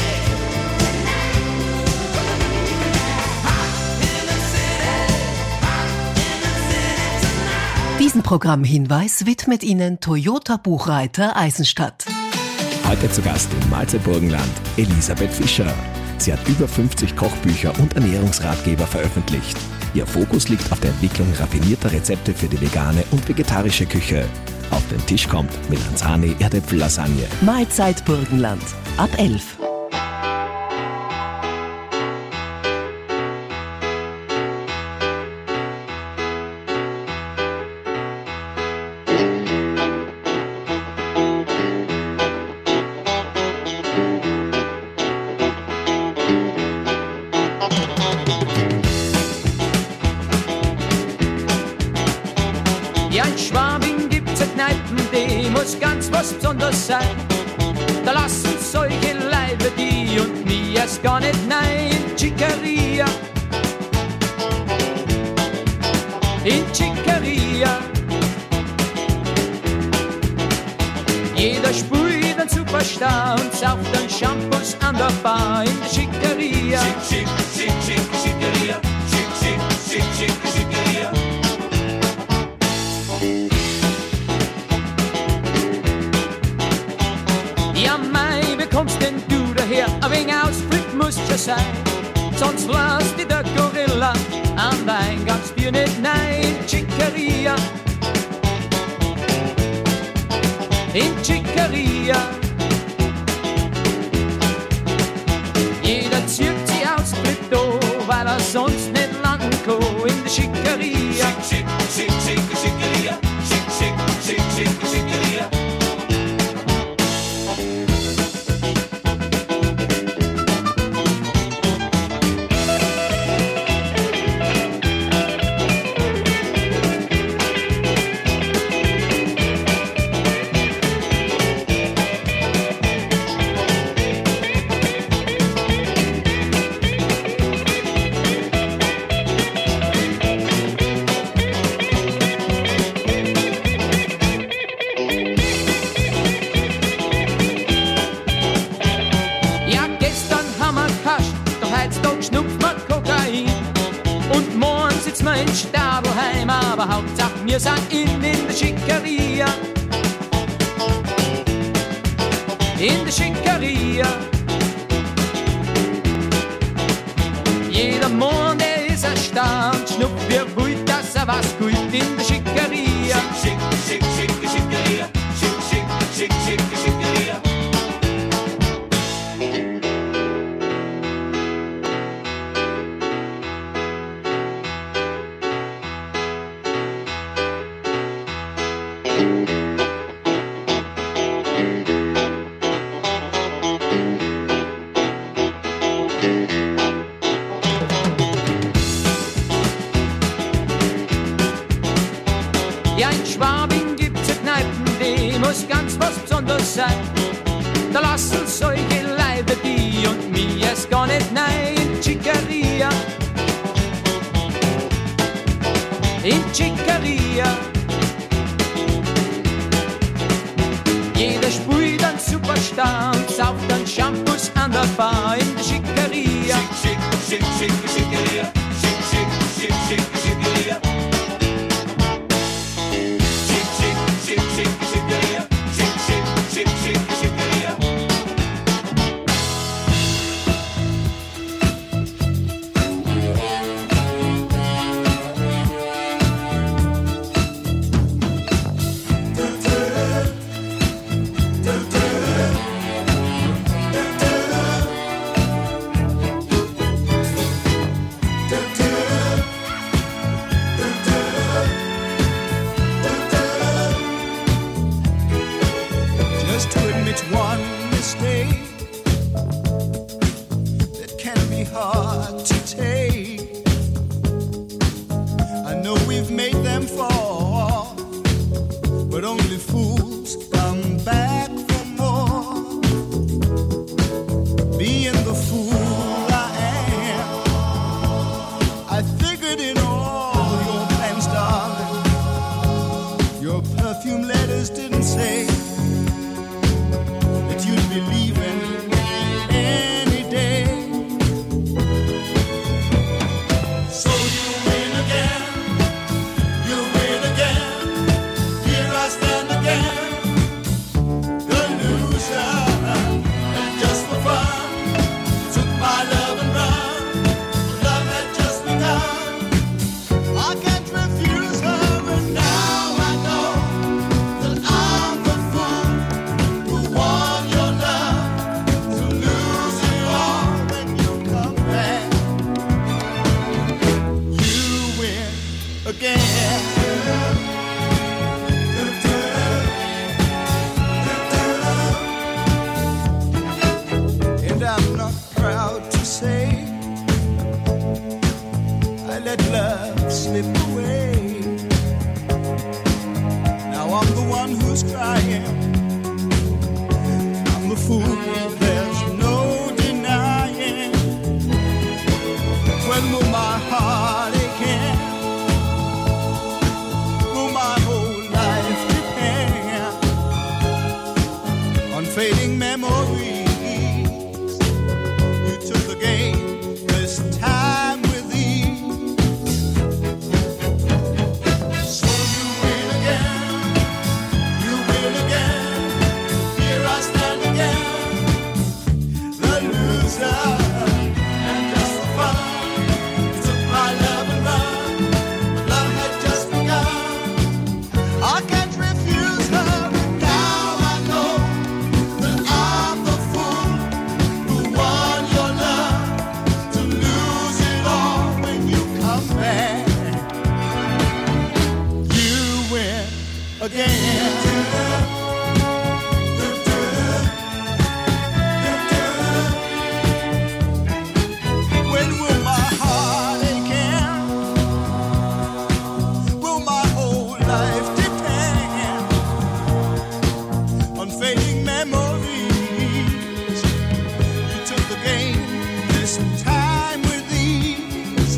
hot in the city, hot in the city tonight. Diesen Programmhinweis widmet Ihnen Toyota Buchreiter Eisenstadt. Heute zu Gast im Mahlzeitburgenland Elisabeth Fischer. Sie hat über fünfzig Kochbücher und Ernährungsratgeber veröffentlicht. Ihr Fokus liegt auf der Entwicklung raffinierter Rezepte für die vegane und vegetarische Küche. Auf den Tisch kommt Melanzane Erdäpfel-Lasagne. Mahlzeit Burgenland. Ab elf. Ja, in Schwabing gibt's eine Kneipen, die muss ganz was Besonderes sein. Da lassen solche Leiber die und mir erst gar nicht nein. In Chicaria, in Chicaria. Jeder spielt einen Superstar und sauft dann Shampoos an der Bar in der Chicaria. Schick, schick, schick, schick, Chicaria. Schick, schick, schick, schick, Chicaria. Ja, mei, wie kommst denn du daher? Ein wenig Ausflug muss ja sein, sonst lass die der Gorilla an dein Gangsbier nicht nein. Chicaria, in Chicaria. Jeder zieht sie aus Krypto, weil er sonst nicht landen kann in der Chicaria. Schick, schick, schick, schick, Chicaria. Schick, schick, schick, schick, Chicaria. Aber Hauptsache wir sind in, in der Chicaria. In der Chicaria. Jeder Mann, der ist erstaunt, schnupft wie wild, dass er was gut in der Chicaria. Schick, schick, schick, schick, Chicaria. Schick, schick, schick, schick, Chicaria. Ja, in Schwabing gibt's eine Kneipen, die muss ganz was Besonderes Schickeria. Jeder sprüht einen Superstar und sauft dann Shampoos an der Bar in der Schickeria. Schick, schick, schick, schick, Schickeria. Schick, schick, schick, schick, Schickeria. Schick, schick, schick, schick, Schickeria. Schick, schick, schick, schick, Schickeria. Just to admit one mistake that can be hard to take. I know we've made them fall, but only fools come back for more. Being the fool I am, I figured in all your plans, darling. Your perfume letters didn't say that you'd be leaving any day. So you win again, you win again. Here I stand again, the loser. And just for fun, took my love and run. Love had just begun. I can't refuse her, and now I know that I'm the fool who won your love, to lose it all when you come back. You win again. And I'm not proud to say I let love slip away. Now I'm the one who's crying. I'm the fool, there's no denying. When will my heart again? Will my whole life depend on fading memories? You took the game this time with ease. So you win again, you win again. Here I stand again, the loser. And just for fun, you took my love and run. But love had just begun. I can't refuse her, but now I know that I'm the fool who won your love, to lose it all when you come back. You win again. When will my heart again? Will my whole life depend on fading memories? You took the game this time with ease.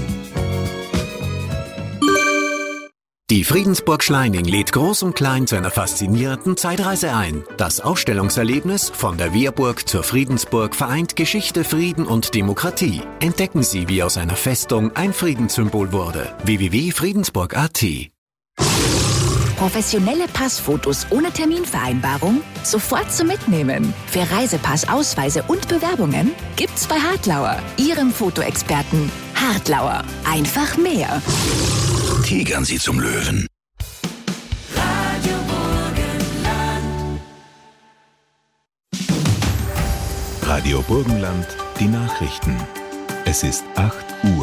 Die Friedensburg Schleining lädt groß und klein zu einer faszinierenden Zeitreise ein. Das Ausstellungserlebnis von der Wehrburg zur Friedensburg vereint Geschichte, Frieden und Demokratie. Entdecken Sie, wie aus einer Festung ein Friedenssymbol wurde. w w w punkt friedensburg punkt a t. Professionelle Passfotos ohne Terminvereinbarung sofort zum Mitnehmen. Für Reisepass, Ausweise und Bewerbungen gibt's bei Hartlauer, Ihrem Fotoexperten. Hartlauer, einfach mehr. Tigern Sie zum Löwen. Radio Burgenland, die Nachrichten. Es ist acht Uhr.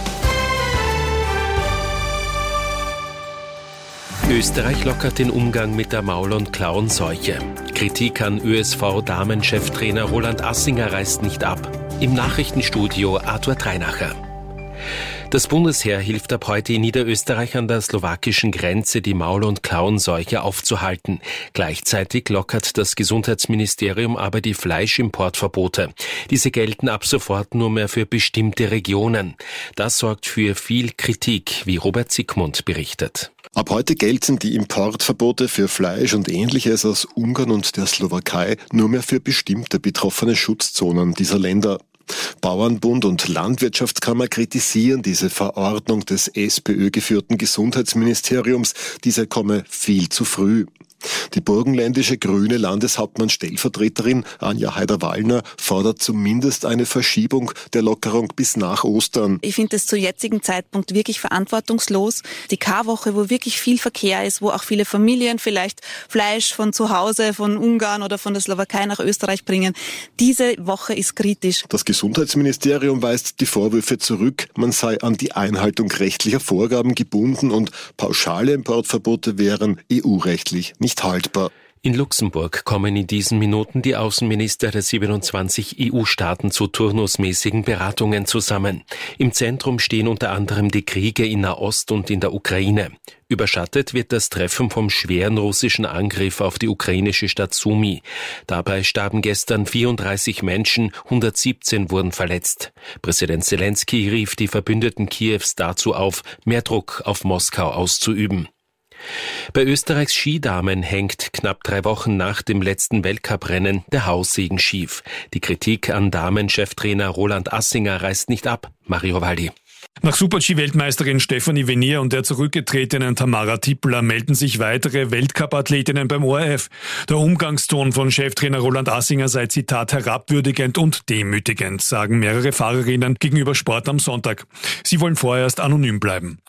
Österreich lockert den Umgang mit der Maul- und Klauenseuche. Kritik an Ö S V-Damencheftrainer Roland Assinger reißt nicht ab. Im Nachrichtenstudio Arthur Treinacher. Das Bundesheer hilft ab heute in Niederösterreich an der slowakischen Grenze, die Maul- und Klauenseuche aufzuhalten. Gleichzeitig lockert das Gesundheitsministerium aber die Fleischimportverbote. Diese gelten ab sofort nur mehr für bestimmte Regionen. Das sorgt für viel Kritik, wie Robert Siegmund berichtet. Ab heute gelten die Importverbote für Fleisch und Ähnliches aus Ungarn und der Slowakei nur mehr für bestimmte betroffene Schutzzonen dieser Länder. Bauernbund und Landwirtschaftskammer kritisieren diese Verordnung des SPÖ-geführten Gesundheitsministeriums. Diese komme viel zu früh. Die burgenländische grüne Landeshauptmann-Stellvertreterin Anja Haider-Wallner fordert zumindest eine Verschiebung der Lockerung bis nach Ostern. Ich finde es zu jetzigem Zeitpunkt wirklich verantwortungslos. Die Karwoche, wo wirklich viel Verkehr ist, wo auch viele Familien vielleicht Fleisch von zu Hause, von Ungarn oder von der Slowakei nach Österreich bringen, diese Woche ist kritisch. Das Gesundheitsministerium weist die Vorwürfe zurück, man sei an die Einhaltung rechtlicher Vorgaben gebunden und pauschale Importverbote wären E U-rechtlich nicht haltbar. In Luxemburg kommen in diesen Minuten die Außenminister der siebenundzwanzig E U-Staaten zu turnusmäßigen Beratungen zusammen. Im Zentrum stehen unter anderem die Kriege in Nahost und in der Ukraine. Überschattet wird das Treffen vom schweren russischen Angriff auf die ukrainische Stadt Sumy. Dabei starben gestern vierunddreißig Menschen, hundertsiebzehn wurden verletzt. Präsident Zelensky rief die Verbündeten Kiews dazu auf, mehr Druck auf Moskau auszuüben. Bei Österreichs Skidamen hängt knapp drei Wochen nach dem letzten Weltcuprennen der Haussegen schief. Die Kritik an Damencheftrainer Roland Assinger reißt nicht ab. Mario Waldi. Nach Super-G-Weltmeisterin Stefanie Venier und der zurückgetretenen Tamara Tippler melden sich weitere Weltcup-Athletinnen beim O R F. Der Umgangston von Cheftrainer Roland Assinger sei, Zitat, herabwürdigend und demütigend, sagen mehrere Fahrerinnen gegenüber Sport am Sonntag. Sie wollen vorerst anonym bleiben.